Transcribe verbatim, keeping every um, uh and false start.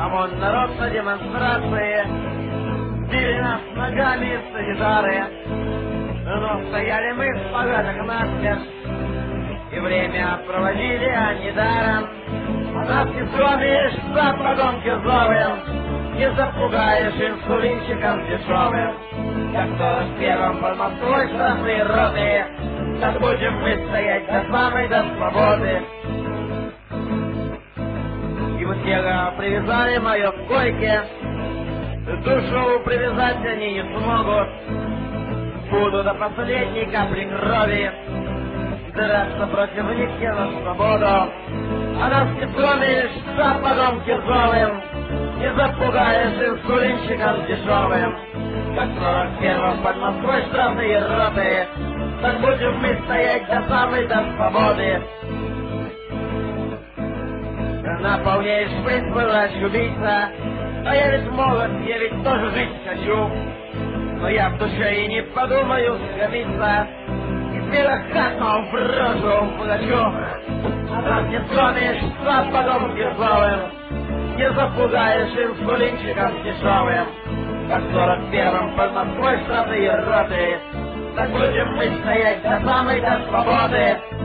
ОМОН, народ на демонстрации, били нас ногами санитары, но стояли мы в погадах насмерть, и время проводили они даром. А нас не сломишь сапогом кизовым, не запугаешь инсулинчиком дешевым. Как в сорок первом под Москвой штрафные роты, так будем мы стоять до самой до свободы. И вот тело привязали мое к койке, душу привязать они не смогут. Буду до последней капли крови драться против них я на свободу. А нас не сломишь сапогом кирзовым, не запугаешь инсулинчиком дешевым. Как в сорок первом под Москвой штрафные роты, так будем мы стоять до самой до свободы. На полнейший шприц врач-убийца, а я ведь молод, я ведь тоже жить хочу. Но я в душе и не подумаю скопиться, и смелохатно в рожу плачу. А нас не сломишь сапогом кирзовым, не запугаешь инсулинчиком дешевым. Как в сорок первом под Москвой штрафные роты, так будем мы стоять до самой до свободы.